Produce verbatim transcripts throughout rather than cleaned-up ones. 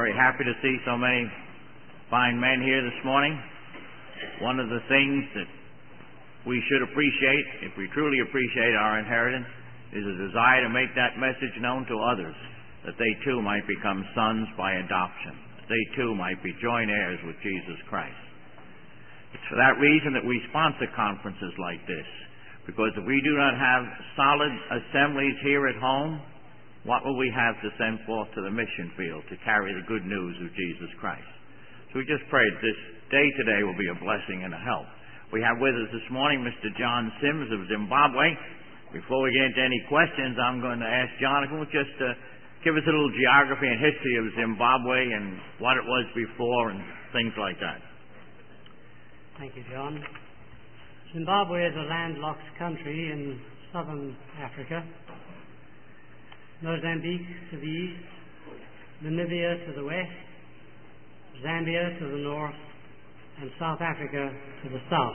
very happy to see so many fine men here this morning. One of the things that we should appreciate, if we truly appreciate our inheritance, is a desire to make that message known to others, that they too might become sons by adoption, that they too might be joint heirs with Jesus Christ. It's for that reason that we sponsor conferences like this, because if we do not have solid assemblies here at home, what will we have to send forth to the mission field to carry the good news of Jesus Christ? So we just pray that this day today will be a blessing and a help. We have with us this morning Mister John Sims of Zimbabwe. Before we get into any questions, I'm going to ask John if he will just uh, give us a little geography and history of Zimbabwe and what it was before and things like that. Thank you, John. Zimbabwe is a landlocked country in southern Africa. Mozambique to the east, Namibia to the west, Zambia to the north, and South Africa to the south.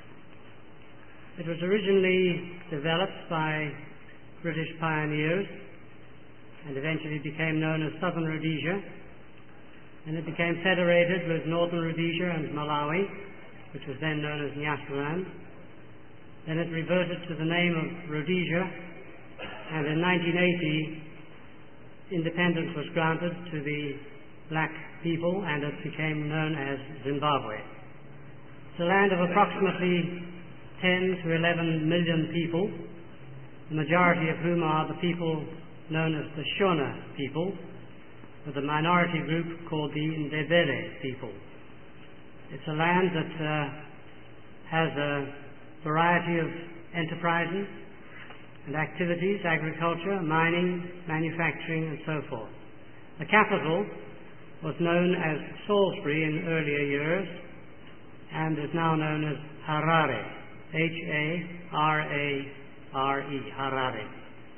It was originally developed by British pioneers and eventually became known as Southern Rhodesia, and it became federated with Northern Rhodesia and Malawi, which was then known as Nyasaland. Then it reverted to the name of Rhodesia, and in nineteen eighty, independence was granted to the black people, and it became known as Zimbabwe. It's a land of approximately ten to eleven million people, the majority of whom are the people known as the Shona people, with a minority group called the Ndebele people. It's a land that uh, has a variety of enterprises and activities: agriculture, mining, manufacturing, and so forth. The capital was known as Salisbury in earlier years and is now known as Harare, H A R A R E, Harare.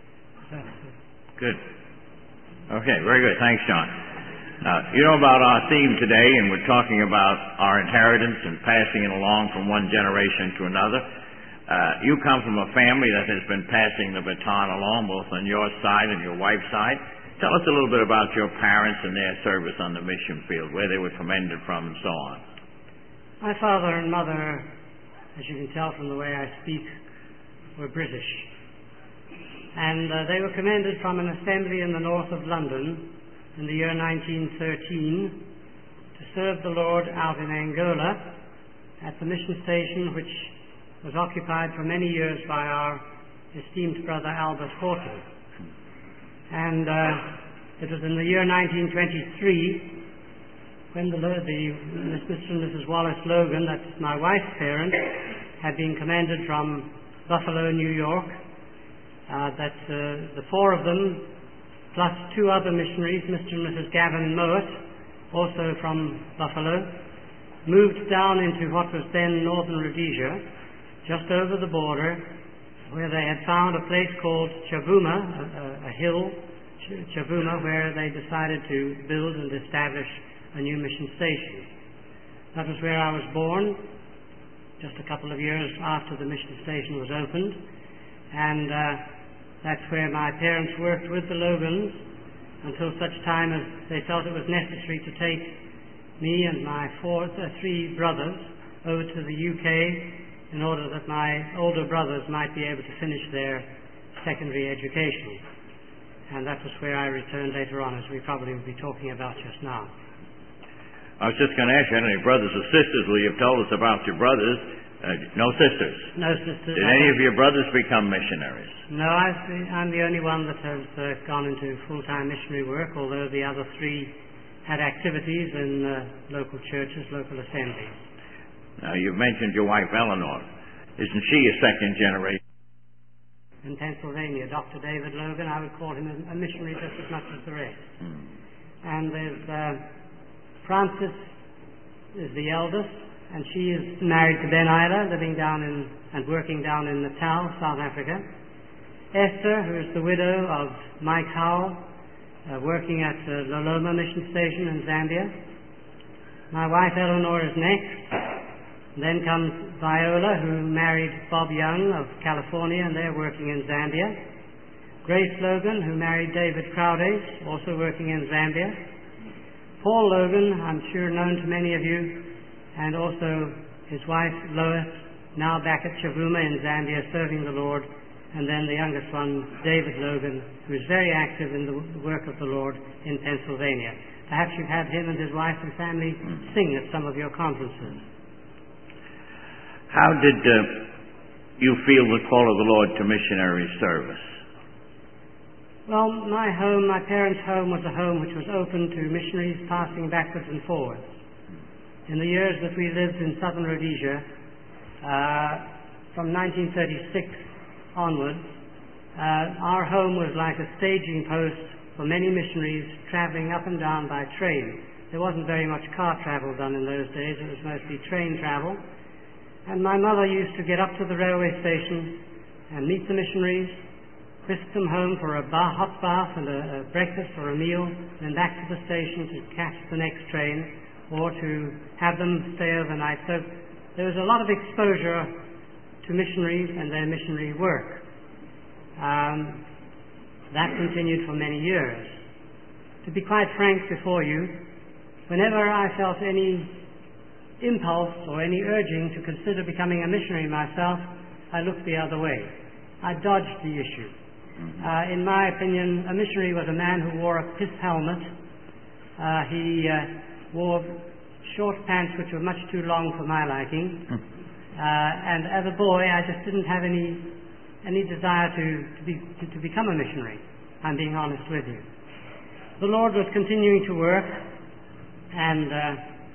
Good. Okay, very good. Thanks, John. Uh, you know about our theme today, and we're talking about our inheritance and passing it along from one generation to another. Uh, you come from a family that has been passing the baton along, both on your side and your wife's side. Tell us a little bit about your parents and their service on the mission field, where they were commended from, and so on. My father and mother, as you can tell from the way I speak, were British. And uh, they were commended from an assembly in the north of London in the year nineteen thirteen to serve the Lord out in Angola at the mission station, which was occupied for many years by our esteemed brother Albert Horton. And uh, it was in the year nineteen twenty-three when the, the Mister and Missus Wallace Logan, that's my wife's parents, had been commended from Buffalo, New York, uh, that uh, the four of them, plus two other missionaries, Mister and Missus Gavin Mowat, also from Buffalo, moved down into what was then northern Rhodesia, just over the border, where they had found a place called Chavuma, a, a, a hill, Ch- Chavuma, where they decided to build and establish a new mission station. That was where I was born, just a couple of years after the mission station was opened, and uh, that's where my parents worked with the Logans until such time as they felt it was necessary to take me and my four, uh, three brothers over to the U K in order that my older brothers might be able to finish their secondary education. And that was where I returned later on, as we probably will be talking about just now. I was just going to ask you, any brothers or sisters? Well, you've told us about your brothers. Uh, no sisters? No sisters. Did any of your brothers become missionaries? No, I've been, I'm the only one that has uh, gone into full-time missionary work, although the other three had activities in uh, local churches, local assemblies. Now, you've mentioned your wife, Eleanor. Isn't she a second generation? In Pennsylvania, Doctor David Logan, I would call him a missionary just as much as the rest. Hmm. And there's uh, Frances is the eldest, and she is married to Ben Isla, living down in and working down in Natal, South Africa. Esther, who is the widow of Mike Howell, uh, working at the Loloma Mission Station in Zambia. My wife Eleanor is next. Then comes Viola, who married Bob Young of California, and they're working in Zambia. Grace Logan, who married David Crowdace, also working in Zambia. Paul Logan, I'm sure known to many of you, and also his wife Lois, now back at Chavuma in Zambia serving the Lord, and then the youngest one, David Logan, who is very active in the work of the Lord in Pennsylvania. Perhaps you've had him and his wife and family sing at some of your conferences. How did uh, you feel the call of the Lord to missionary service? Well, my home, my parents' home, was a home which was open to missionaries passing backwards and forwards. In the years that we lived in southern Rhodesia, uh, from nineteen thirty-six onwards, uh, our home was like a staging post for many missionaries traveling up and down by train. There wasn't very much car travel done in those days. It was mostly train travel. And my mother used to get up to the railway station and meet the missionaries, whisk them home for a bar, hot bath and a, a breakfast or a meal, then back to the station to catch the next train or to have them stay overnight. So there was a lot of exposure to missionaries and their missionary work. Um, that continued for many years. To be quite frank before you, whenever I felt any impulse or any urging to consider becoming a missionary myself, I looked the other way. I dodged the issue. Uh, in my opinion, a missionary was a man who wore a pith helmet. Uh, he uh, wore short pants which were much too long for my liking. Uh, and as a boy, I just didn't have any any desire to, to, be, to, to become a missionary. I'm being honest with you. The Lord was continuing to work, and uh,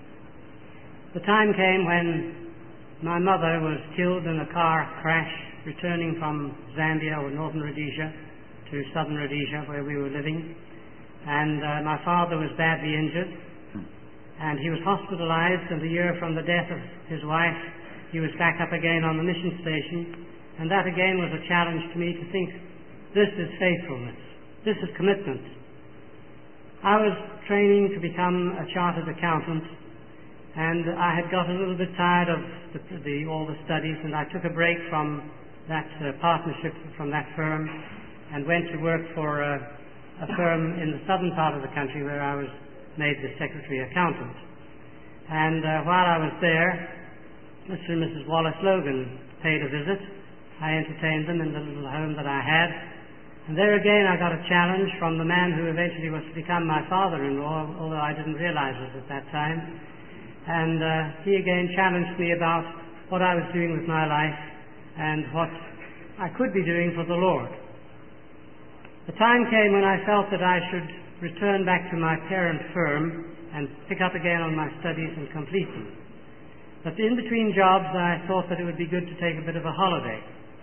the time came when my mother was killed in a car crash returning from Zambia or northern Rhodesia to southern Rhodesia where we were living, and uh, my father was badly injured, and he was hospitalized, and the year from the death of his wife he was back up again on the mission station, and that again was a challenge to me to think, this is faithfulness, this is commitment. I was training to become a chartered accountant, and I had got a little bit tired of the, the, all the studies, and I took a break from that uh, partnership, from that firm, and went to work for a, a firm in the southern part of the country where I was made the secretary accountant. And uh, while I was there, Mister and Missus Wallace Logan paid a visit. I entertained them in the little home that I had. And there again I got a challenge from the man who eventually was to become my father-in-law, although I didn't realize it at that time. And uh, he again challenged me about what I was doing with my life and what I could be doing for the Lord. The time came when I felt that I should return back to my parent firm and pick up again on my studies and complete them. But in between jobs I thought that it would be good to take a bit of a holiday.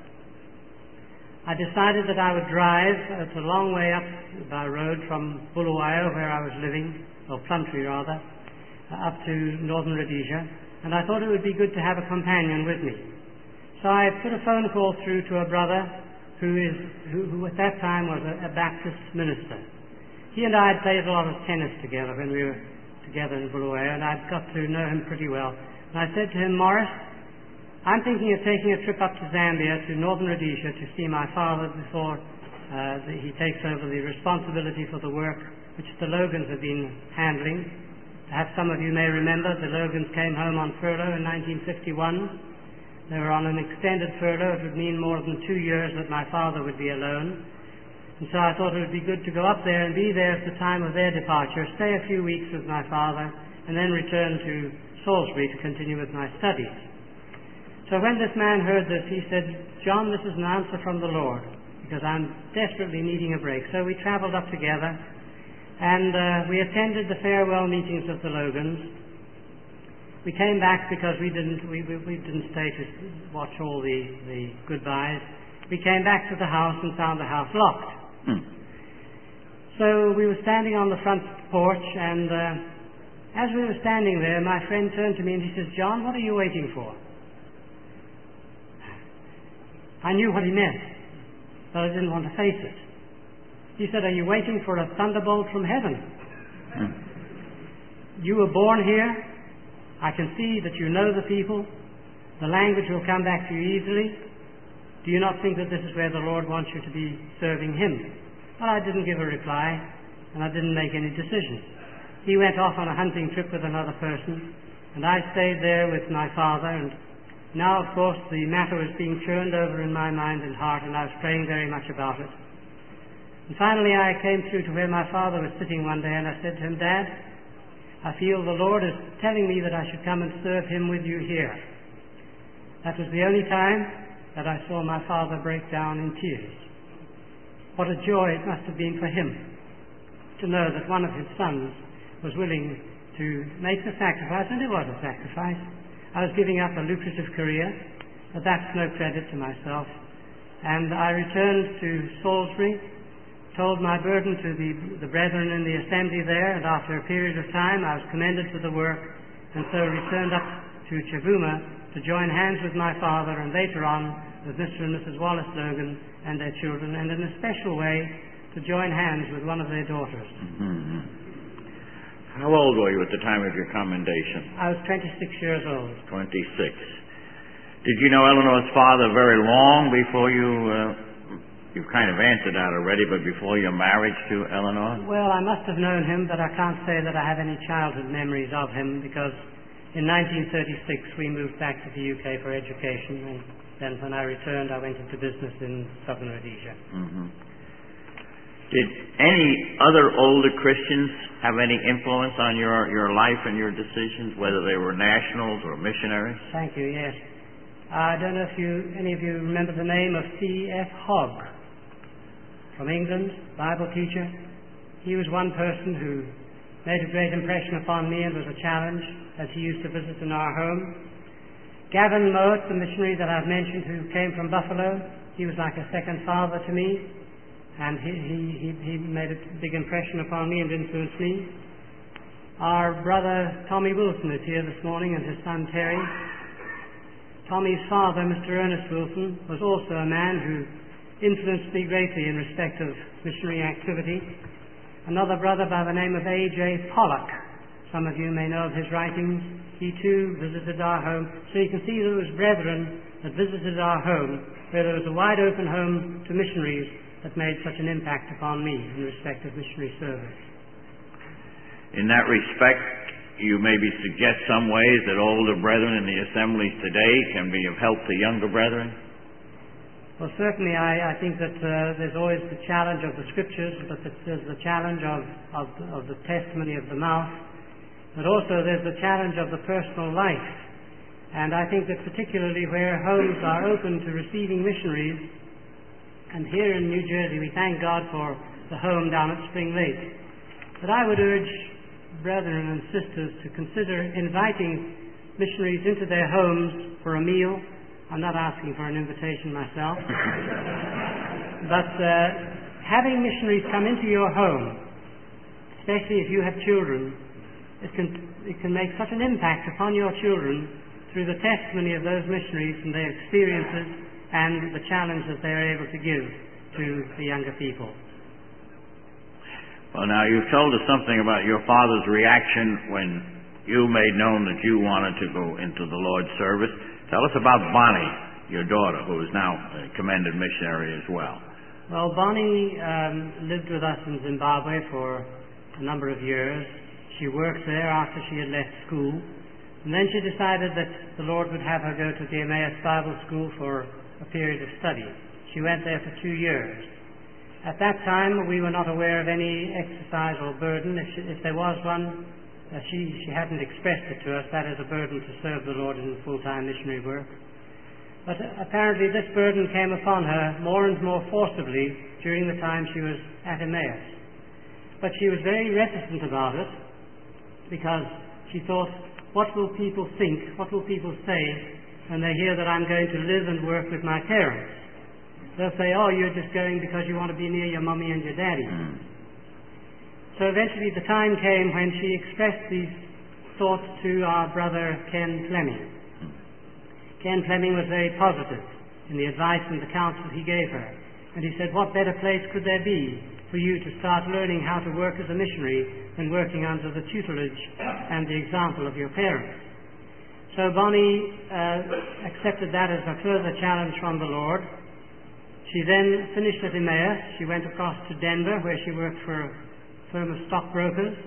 I decided that I would drive, it's a long way up by road from Bulawayo, where I was living, or Plumtree rather, up to northern Rhodesia, and I thought it would be good to have a companion with me. So I put a phone call through to a brother who is who, who at that time was a, a Baptist minister. He and I had played a lot of tennis together when we were together in Bulawayo, and I'd got to know him pretty well. And I said to him, Morris, I'm thinking of taking a trip up to Zambia, to northern Rhodesia, to see my father before uh, the, he takes over the responsibility for the work which the Logans have been handling. Perhaps some of you may remember the Logans came home on furlough in nineteen fifty-one. They were on an extended furlough. It would mean more than two years that my father would be alone. And so I thought it would be good to go up there and be there at the time of their departure, stay a few weeks with my father, and then return to Salisbury to continue with my studies. So when this man heard this, he said, John, this is an answer from the Lord, because I'm desperately needing a break. So we traveled up together, and uh, we attended the farewell meetings of the Logans. We came back because we didn't we, we, we didn't stay to watch all the, the goodbyes. We came back to the house and found the house locked. Hmm. So we were standing on the front porch, and uh, as we were standing there, my friend turned to me and he says, John, what are you waiting for? I knew what he meant, but I didn't want to face it. He said, are you waiting for a thunderbolt from heaven? Hmm. You were born here. I can see that you know the people. The language will come back to you easily. Do you not think that this is where the Lord wants you to be serving Him? Well, I didn't give a reply, and I didn't make any decision. he went off on a hunting trip with another person, and I stayed there with my father, and now, of course, the matter was being churned over in my mind and heart, and I was praying very much about it. And finally I came through to where my father was sitting one day, and I said to him, "Dad, I feel the Lord is telling me that I should come and serve him with you here." That was the only time that I saw my father break down in tears. What a joy it must have been for him to know that one of his sons was willing to make the sacrifice, and it was a sacrifice. I was giving up a lucrative career, but that's no credit to myself. And I returned to Salisbury, told my burden to the, the brethren in the assembly there, and after a period of time I was commended for the work, and so returned up to Chavuma to join hands with my father, and later on with Mister and Missus Wallace Logan and their children, and in a special way to join hands with one of their daughters. Mm-hmm. How old were you at the time of your commendation? I was twenty-six years old. twenty-six. Did you know Eleanor's father very long before you, uh, you've kind of answered that already, but before your marriage to Eleanor? Well, I must have known him, but I can't say that I have any childhood memories of him, because in nineteen thirty-six we moved back to the U K for education, and then when I returned I went into business in southern Rhodesia. Mm-hmm. Did any other older Christians have any influence on your, your life and your decisions, whether they were nationals or missionaries? Thank you, yes. I don't know if you, any of you remember the name of C F Hogg from England, Bible teacher. He was one person who made a great impression upon me and was a challenge as he used to visit in our home. Gavin Mowat, the missionary that I've mentioned, who came from Buffalo, he was like a second father to me, and he, he, he, he made a big impression upon me and influenced me. Our brother Tommy Wilson is here this morning, and his son Terry. Tommy's father, Mister Ernest Wilson, was also a man who influenced me greatly in respect of missionary activity. Another brother by the name of A J Pollock. Some of you may know of his writings. He too visited our home. So you can see there was brethren that visited our home, where there was a wide open home to missionaries that made such an impact upon me in respect of missionary service. In that respect, you maybe suggest some ways that older brethren in the assemblies today can be of help to younger brethren? Well, certainly I, I think that uh, there's always the challenge of the Scriptures, but there's the challenge of, of, of the testimony of the mouth, but also there's the challenge of the personal life. And I think that particularly where homes are open to receiving missionaries, and here in New Jersey we thank God for the home down at Spring Lake, but I would urge brethren and sisters to consider inviting missionaries into their homes for a meal. I'm not asking for an invitation myself. But uh, having missionaries come into your home, especially if you have children, it can, it can make such an impact upon your children through the testimony of those missionaries and their experiences and the challenge that they are able to give to the younger people. Well, now, you've told us something about your father's reaction when you made known that you wanted to go into the Lord's service. Tell us about Bonnie, your daughter, who is now a commended missionary as well. Well, Bonnie um, lived with us in Zimbabwe for a number of years. She worked there after she had left school. And then she decided that the Lord would have her go to the Emmaus Bible School for a period of study. She went there for two years. At that time, we were not aware of any exercise or burden. If, she, if there was one, uh, she, she hadn't expressed it to us. That is a burden to serve the Lord in full-time missionary work. But uh, apparently this burden came upon her more and more forcibly during the time she was at Emmaus. But she was very reticent about it, because she thought, what will people think, what will people say when they hear that I'm going to live and work with my parents? They'll say, oh, you're just going because you want to be near your mummy and your daddy. Mm. So eventually the time came when she expressed these thoughts to our brother Ken Fleming. Mm. Ken Fleming was very positive in the advice and the counsel he gave her. And he said, what better place could there be for you to start learning how to work as a missionary than working under the tutelage and the example of your parents? So Bonnie uh, accepted that as a further challenge from the Lord. She then finished at Emmaus. She went across to Denver, where she worked for a firm of stockbrokers.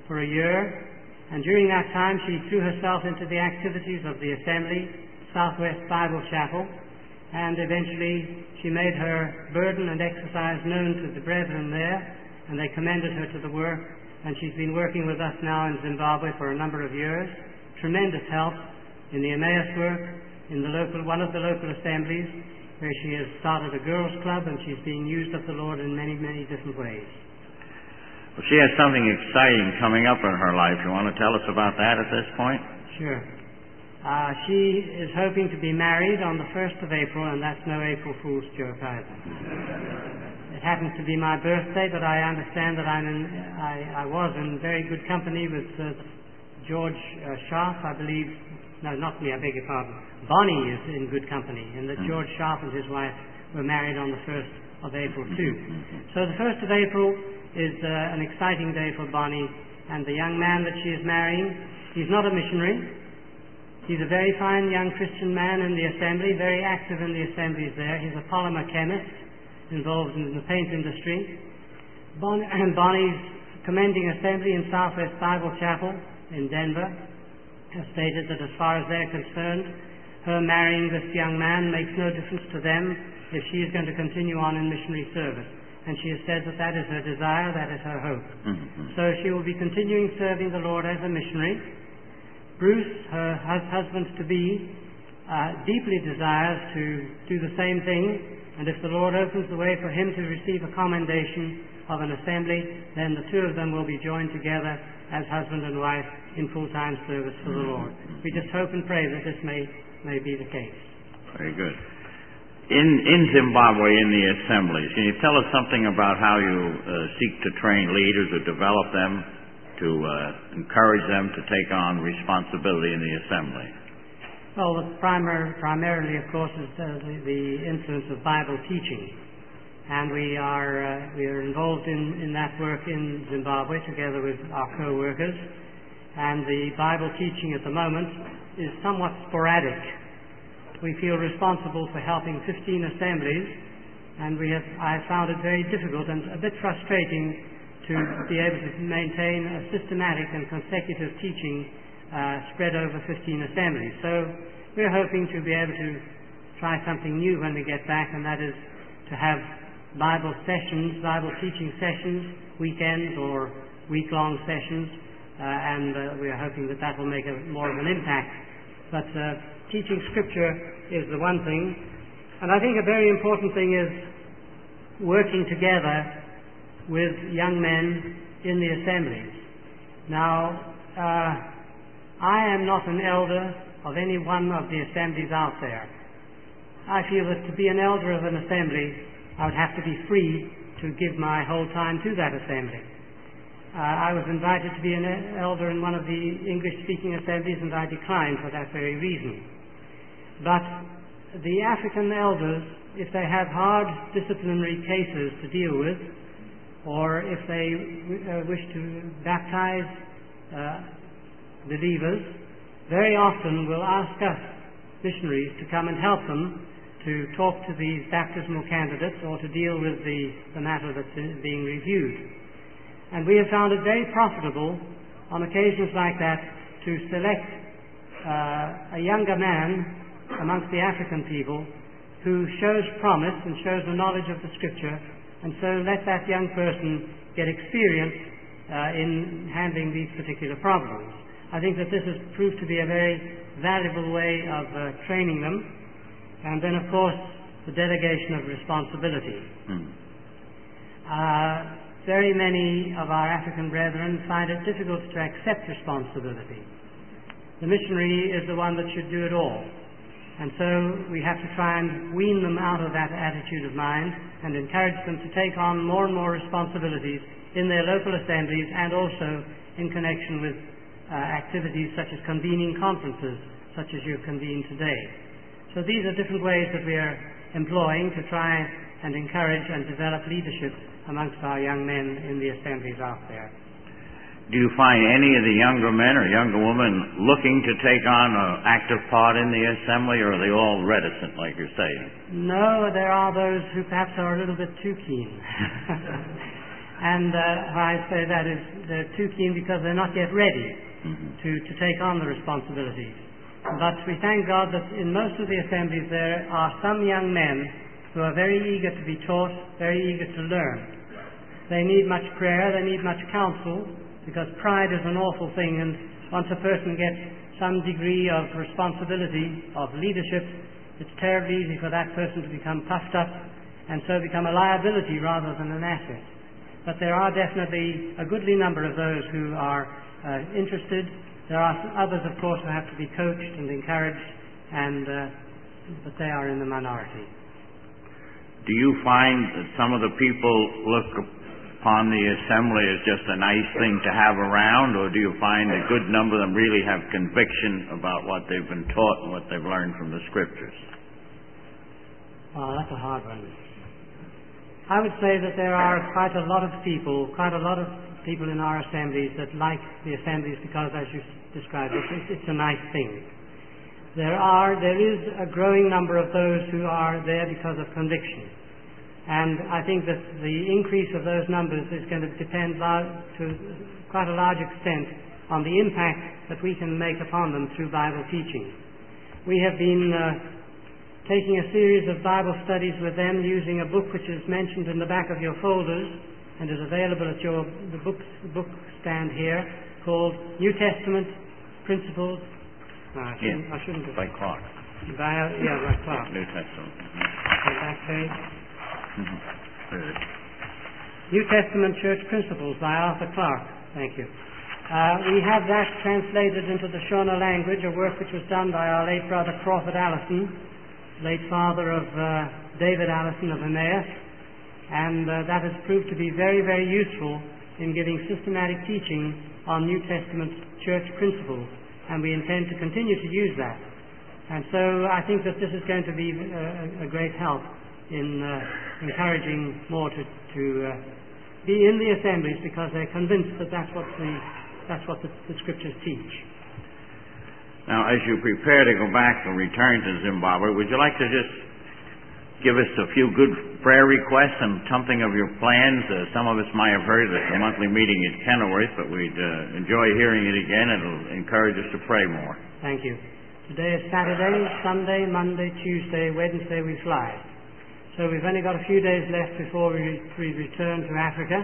for a year, and during that time she threw herself into the activities of the Assembly, Southwest Bible Chapel, and eventually she made her burden and exercise known to the brethren there, and they commended her to the work, and she's been working with us now in Zimbabwe for a number of years. Tremendous help in the Emmaus work, in the local, one of the local assemblies, where she has started a girls' club, and she's being used of the Lord in many, many different ways. Well, she has something exciting coming up in her life. You want to tell us about that at this point? Sure. Uh, she is hoping to be married on the first of April, and that's no April Fool's joke either. It happens to be my birthday, but I understand that I'm in, I, I was in very good company with uh, George uh, Sharp, I believe. No, not me, I beg your pardon. Bonnie is in good company, and that George Sharp and his wife were married on the first of April too. So the first of April is uh, an exciting day for Bonnie, and the young man that she is marrying, he's not a missionary. He's a very fine young Christian man in the assembly, very active in the assemblies there. He's a polymer chemist involved in the paint industry. Bon- and Bonnie's commending assembly in Southwest Bible Chapel in Denver has stated that as far as they're concerned, her marrying this young man makes no difference to them if she is going to continue on in missionary service. And she has said that that is her desire, that is her hope. Mm-hmm. So she will be continuing serving the Lord as a missionary. Bruce, her hus- husband-to-be, uh, deeply desires to do the same thing, and if the Lord opens the way for him to receive a commendation of an assembly, then the two of them will be joined together as husband and wife in full-time service for the Lord. We just hope and pray that this may, may be the case. Very good. In, in Zimbabwe, in the assemblies, can you tell us something about how you uh, seek to train leaders or develop them to uh, encourage them to take on responsibility in the assembly? Well, the primar- primarily, of course, is uh, the, the influence of Bible teaching. And we are, uh, we are involved in, in that work in Zimbabwe together with our co-workers. And the Bible teaching at the moment is somewhat sporadic. We feel responsible for helping fifteen assemblies, and we have, I have found it very difficult and a bit frustrating to be able to maintain a systematic and consecutive teaching uh, spread over fifteen assemblies. So we're hoping to be able to try something new when we get back, and that is to have Bible sessions, Bible teaching sessions, weekends or week-long sessions, uh, and uh, we are hoping that that will make a, more of an impact. But uh, teaching Scripture is the one thing, and I think a very important thing is working together with young men in the assemblies. Now, uh, I am not an elder of any one of the assemblies out there. I feel that to be an elder of an assembly, I would have to be free to give my whole time to that assembly. Uh, I was invited to be an elder in one of the English-speaking assemblies, and I declined for that very reason. But the African elders, if they have hard disciplinary cases to deal with, or if they uh, wish to baptize uh, believers, very often will ask us missionaries to come and help them to talk to these baptismal candidates or to deal with the, the matter that's being reviewed. And we have found it very profitable on occasions like that to select uh, a younger man amongst the African people who shows promise and shows the knowledge of the Scripture, and so let that young person get experience uh, in handling these particular problems. I think that this has proved to be a very valuable way of uh, training them, and then of course the delegation of responsibility. Hmm. Uh, very many of our African brethren find it difficult to accept responsibility. The missionary is the one that should do it all. And so we have to try and wean them out of that attitude of mind and encourage them to take on more and more responsibilities in their local assemblies and also in connection with uh, activities such as convening conferences, such as you've convened today. So these are different ways that we are employing to try and encourage and develop leadership amongst our young men in the assemblies out there. Do you find any of the younger men or younger women looking to take on an active part in the assembly, or are they all reticent, like you're saying? No, there are those who perhaps are a little bit too keen. And uh, I say that is they're too keen because they're not yet ready Mm-hmm. to, to take on the responsibilities. But we thank God that in most of the assemblies there are some young men who are very eager to be taught, very eager to learn. They need much prayer, they need much counsel, because pride is an awful thing, and once a person gets some degree of responsibility, of leadership, it's terribly easy for that person to become puffed up and so become a liability rather than an asset. But there are definitely a goodly number of those who are uh, interested. There are others, of course, who have to be coached and encouraged, and uh, but they are in the minority. Do you find that some of the people look upon the assembly as just a nice thing to have around, or do you find a good number of them really have conviction about what they've been taught and what they've learned from the Scriptures? Oh, that's a hard one. I would say that there are quite a lot of people, quite a lot of people in our assemblies that like the assemblies because, as you described, it's, it's a nice thing. There are, there is a growing number of those who are there because of conviction. And I think that the increase of those numbers is going to depend lar- to quite a large extent on the impact that we can make upon them through Bible teaching. We have been uh, taking a series of Bible studies with them using a book which is mentioned in the back of your folders and is available at your the book, the book stand here, called New Testament Principles. No, I shouldn't, Yeah, I shouldn't have. by Clark. By, yeah, by Clark. New Testament. The back page. Mm-hmm. Good. New Testament Church Principles by Arthur Clarke. Thank you. Uh, we have that translated into the Shona language, a work which was done by our late brother Crawford Allison, late father of uh, David Allison of Emmaus, and uh, that has proved to be very, very useful in giving systematic teaching on New Testament church principles, and we intend to continue to use that. And so I think that this is going to be a, a great help in uh, encouraging more to, to uh, be in the assemblies, because they're convinced that that's what the, that's what the, the Scriptures teach. Now, as you prepare to go back and return to Zimbabwe, would you like to just give us a few good prayer requests and something of your plans? Uh, some of us might have heard at the monthly meeting at Kenilworth, but we'd uh, enjoy hearing it again. It'll encourage us to pray more. Thank you. Today is Saturday, Sunday, Monday, Tuesday, Wednesday we fly. So we've only got a few days left before we, we return to Africa.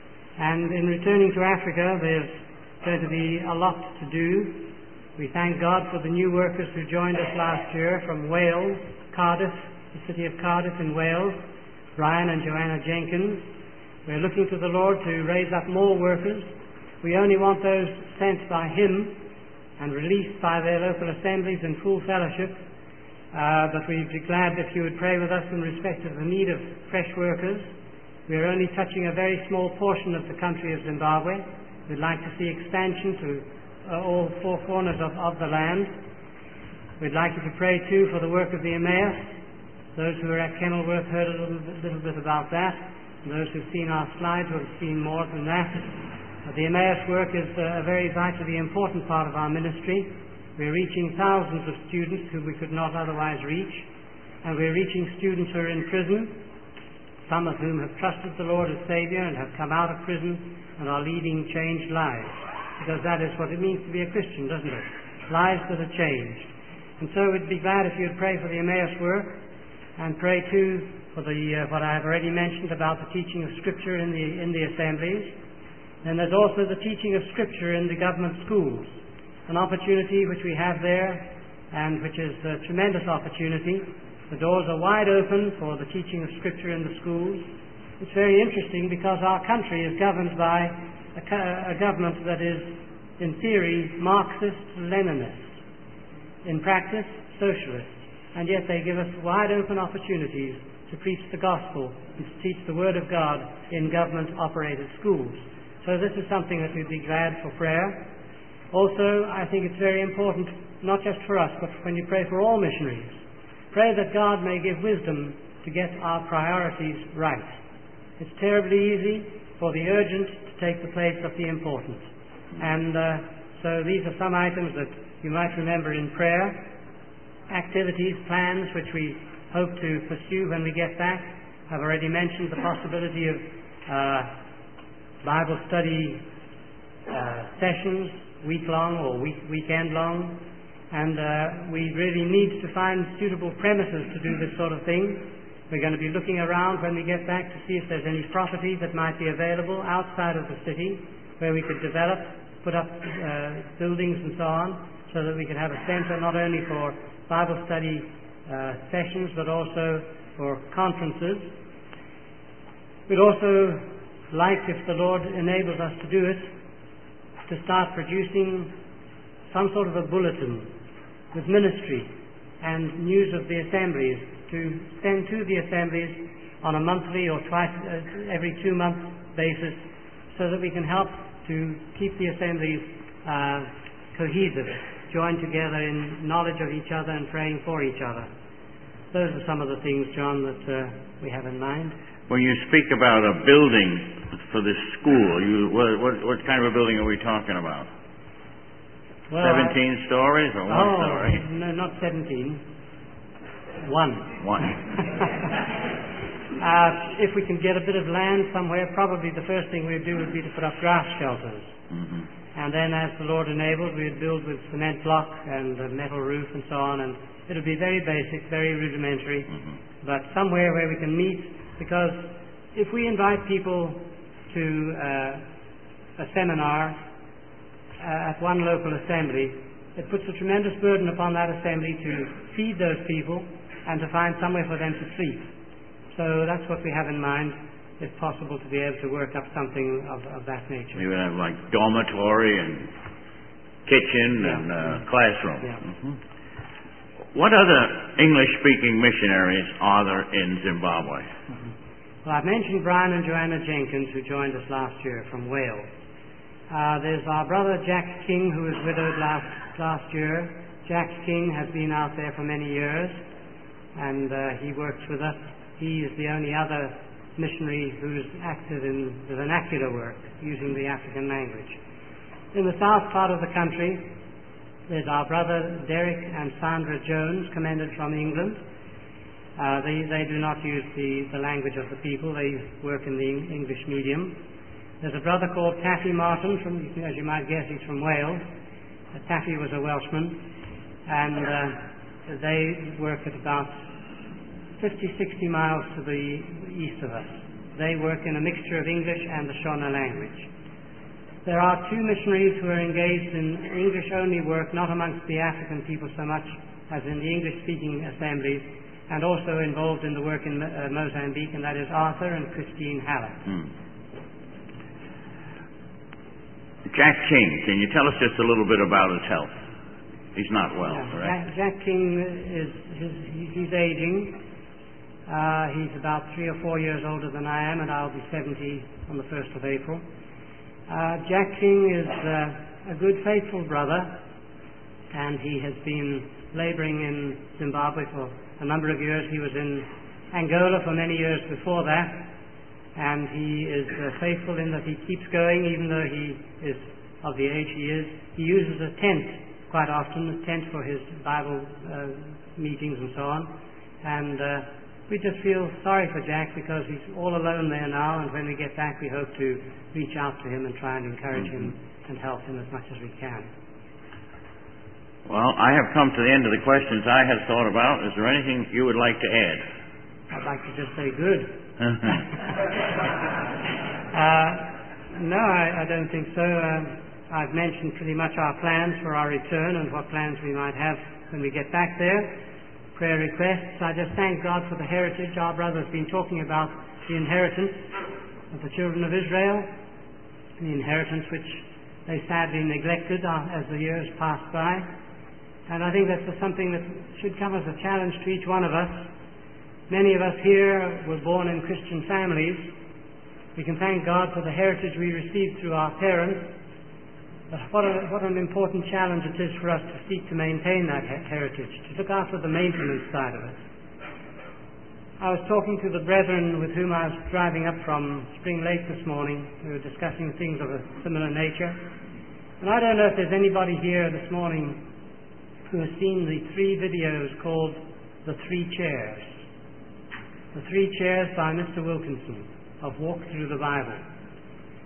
And in returning to Africa, there's going to be a lot to do. We thank God for the new workers who joined us last year from Wales, Cardiff, the city of Cardiff in Wales, Brian and Joanna Jenkins. We're looking to the Lord to raise up more workers. We only want those sent by Him and released by their local assemblies in full fellowship. Uh, but we'd be glad if you would pray with us in respect of the need of fresh workers. We're only touching a very small portion of the country of Zimbabwe. We'd like to see expansion to uh, all four corners of, of the land. We'd like you to pray too for the work of the Emmaus. Those who are at Kenilworth heard a little bit, little bit about that. And those who've seen our slides will have seen more than that. But the Emmaus work is uh, a very vitally important part of our ministry. We're reaching thousands of students who we could not otherwise reach. And we're reaching students who are in prison, some of whom have trusted the Lord as Saviour and have come out of prison and are leading changed lives. Because that is what it means to be a Christian, doesn't it? Lives that are changed. And so we'd be glad if you'd pray for the Emmaus work, and pray too for the uh, what I have already mentioned about the teaching of Scripture in the in the assemblies. Then there's also the teaching of Scripture in the government schools, an opportunity which we have there, and which is a tremendous opportunity. The doors are wide open for the teaching of Scripture in the schools. It's very interesting because our country is governed by a, a government that is, in theory, Marxist-Leninist, in practice, socialist. And yet they give us wide open opportunities to preach the gospel and to teach the Word of God in government-operated schools. So this is something that we'd be glad for prayer. Also, I think it's very important, not just for us, but when you pray for all missionaries, pray that God may give wisdom to get our priorities right. It's terribly easy for the urgent to take the place of the important. And uh, so these are some items that you might remember in prayer. Activities, plans which we hope to pursue when we get back. I've already mentioned the possibility of uh, Bible study uh, sessions, week-long or week, weekend-long, and uh, we really need to find suitable premises to do this sort of thing. We're going to be looking around when we get back to see if there's any property that might be available outside of the city where we could develop, put up uh, buildings and so on, so that we could have a center not only for Bible study uh, sessions but also for conferences. We'd also like, if the Lord enables us to do it, to start producing some sort of a bulletin with ministry and news of the assemblies to send to the assemblies on a monthly or twice, uh, every two month basis, so that we can help to keep the assemblies uh, cohesive, joined together in knowledge of each other and praying for each other. Those are some of the things, John, that uh, we have in mind. When you speak about a building for this school, you, what, what, what kind of a building are we talking about? Well, Seventeen I, stories or one oh, story? No, not seventeen. One. One. uh, if we can get a bit of land somewhere, probably the first thing we'd do would be to put up grass shelters. Mm-hmm. And then, as the Lord enabled, we'd build with cement block and a metal roof and so on. And it'll be very basic, very rudimentary, mm-hmm. but somewhere where we can meet. Because if we invite people to uh, a seminar uh, at one local assembly, it puts a tremendous burden upon that assembly to feed those people and to find somewhere for them to sleep. So that's what we have in mind, if possible, to be able to work up something of, of that nature. You would have like dormitory and kitchen yeah. and uh, classroom. Yeah. Mm-hmm. What other English-speaking missionaries are there in Zimbabwe? Mm-hmm. Well, I've mentioned Brian and Joanna Jenkins, who joined us last year from Wales. Uh, there's our brother Jack King, who was widowed last last year. Jack King has been out there for many years, and uh, he works with us. He is the only other missionary who's active in the vernacular work, using the African language. In the south part of the country, there's our brother Derek and Sandra Jones, commended from England. Uh, they, they do not use the, the language of the people. They work in the English medium. There's a brother called Taffy Martin, from, as you might guess, he's from Wales. Uh, Taffy was a Welshman, and uh, they work at about fifty, sixty miles to the east of us. They work in a mixture of English and the Shona language. There are two missionaries who are engaged in English-only work, not amongst the African people so much as in the English-speaking assemblies, and also involved in the work in uh, Mozambique, and that is Arthur and Christine Hallett. Hmm. Jack King, can you tell us just a little bit about his health? He's not well, yeah, correct? Jack, Jack King is his, he's aging. Uh, he's about three or four years older than I am, and I'll be seventy on the first of April. Uh, Jack King is uh, a good, faithful brother, and he has been laboring in Zimbabwe for a number of years. He was in Angola for many years before that, and he is uh, faithful in that he keeps going even though he is of the age he is. He uses a tent quite often, a tent for his Bible uh, meetings and so on. And uh, we just feel sorry for Jack because he's all alone there now, and when we get back we hope to reach out to him and try and encourage mm-hmm. him and help him as much as we can. Well, I have come to the end of the questions I had thought about. Is there anything you would like to add? I'd like to just say good. uh, no, I, I don't think so. Uh, I've mentioned pretty much our plans for our return and what plans we might have when we get back there. Prayer requests. I just thank God for the heritage. Our brother has been talking about the inheritance of the children of Israel, the inheritance which they sadly neglected uh, as the years passed by. And I think that's something that should come as a challenge to each one of us. Many of us here were born in Christian families. We can thank God for the heritage we received through our parents. But what, a, what an important challenge it is for us to seek to maintain that he- heritage, to look after the maintenance side of it. I was talking to the brethren with whom I was driving up from Spring Lake this morning. We were discussing things of a similar nature. And I don't know if there's anybody here this morning who has seen the three videos called The Three Chairs. The Three Chairs by Mister Wilkinson of Walk Through the Bible.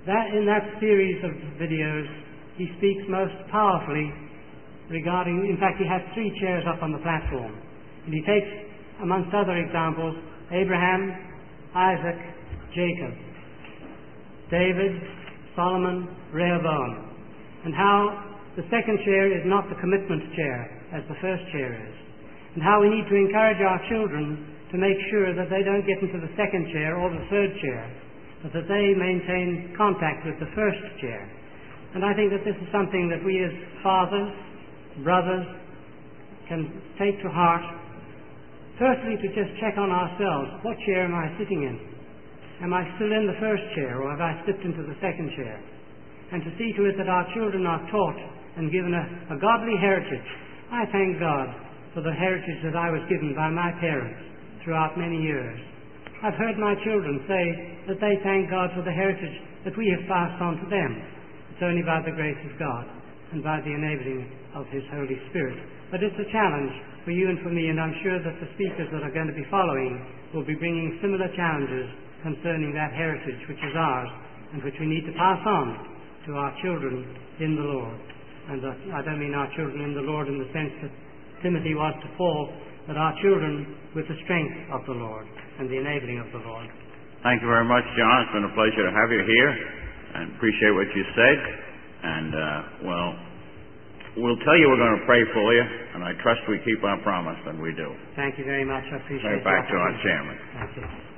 that in that series of videos, he speaks most powerfully regarding, in fact, he has three chairs up on the platform. And he takes, amongst other examples, Abraham, Isaac, Jacob, David, Solomon, Rehoboam, and how the second chair is not the commitment chair as the first chair is, and how we need to encourage our children to make sure that they don't get into the second chair or the third chair, but that they maintain contact with the first chair. And I think that this is something that we as fathers, brothers, can take to heart. Firstly, to just check on ourselves. What chair am I sitting in? Am I still in the first chair, or have I slipped into the second chair? And to see to it that our children are taught and given a, a godly heritage. I thank God for the heritage that I was given by my parents throughout many years. I've heard my children say that they thank God for the heritage that we have passed on to them. It's only by the grace of God and by the enabling of His Holy Spirit. But it's a challenge for you and for me, and I'm sure that the speakers that are going to be following will be bringing similar challenges concerning that heritage which is ours and which we need to pass on to our children in the Lord. And uh, I don't mean our children in the Lord in the sense that Timothy was to Paul, but our children with the strength of the Lord and the enabling of the Lord. Thank you very much, John. It's been a pleasure to have you here, and appreciate what you said. And, uh, well, we'll tell you we're going to pray for you, and I trust we keep our promise, and we do. Thank you very much. I appreciate it. Right back to our chairman. Thank you.